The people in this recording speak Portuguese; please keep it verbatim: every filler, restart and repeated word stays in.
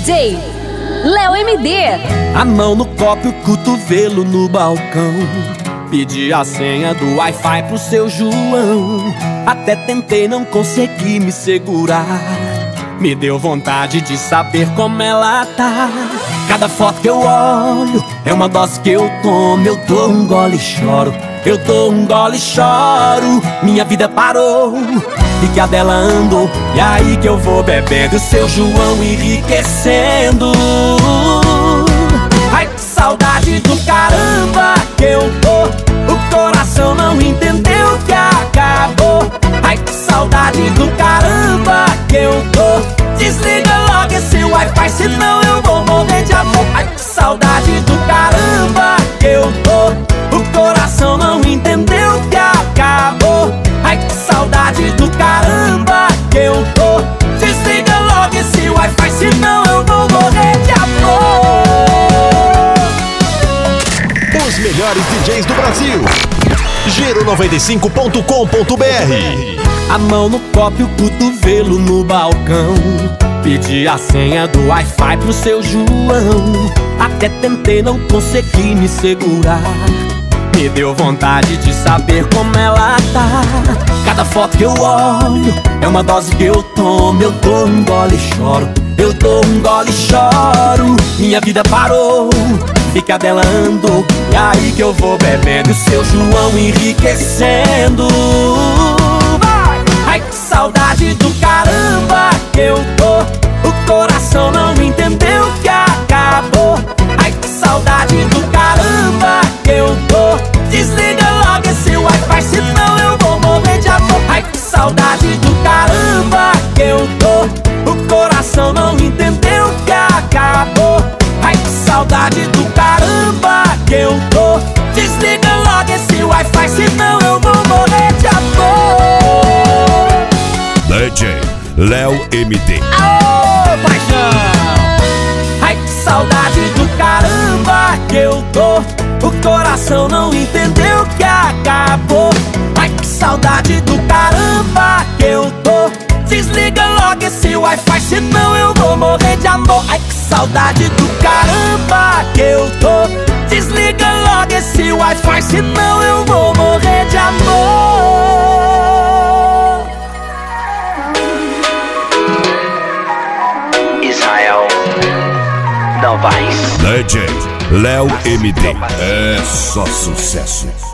J Léo M D. A mão no copo e o cotovelo no balcão. Pedi a senha do Wi-Fi pro seu João. Até tentei, não consegui me segurar. Me deu vontade de saber como ela tá. Cada foto que eu olho é uma dose que eu tomo. Eu dou um gole e choro, eu dou um gole e choro. Minha vida parou e que a dela andou. E aí que eu vou bebendo, o seu João enriquecendo. Ai, que saudade do caramba que eu tô. O coração não entendeu que acabou. Ai, que saudade do caramba que eu tô. Desliga logo esse Wi-Fi, senão eu vou morrer de amor. Ai, que saudade do caramba que eu tô. O coração não entendeu que acabou. Ai, que saudade do caramba que eu tô. Desliga logo esse Wi-Fi, senão eu vou morrer de amor. Os melhores D Js do Brasil. Giro noventa e cinco ponto com ponto br. A mão no copo e o cotovelo no balcão. Pedi a senha do Wi-Fi pro seu João. Até tentei, não consegui me segurar. Me deu vontade de saber como ela tá. Cada foto que eu olho é uma dose que eu tomo. Eu dou um gole e choro, eu dou um gole e choro. Minha vida parou e que a dela andou. E aí que eu vou bebendo, o seu João enriquecendo. Vai! Ai, que saudade do caramba que eu tô. O coração não entendeu que acabou. Ai, que saudade do caramba que eu tô. Desliga logo esse Wi-Fi, senão eu vou morrer de amor. Ai, que saudade do caramba que eu tô. O coração não entendeu que acabou. Ai, que saudade do caramba que eu tô. Desliga logo esse Wi-Fi, senão eu vou morrer de amor. D J Léo M D. Aô, paixão! Ai, que saudade do caramba que eu tô. O coração não entendeu que acabou. Ai, que saudade do caramba que eu tô. Desliga logo esse Wi-Fi, senão eu vou morrer de amor. Ai, que saudade do caramba que eu tô. Desliga logo esse Wi-Fi, senão eu vou morrer de amor. Israel Novaes. D J Léo M D. É só sucesso.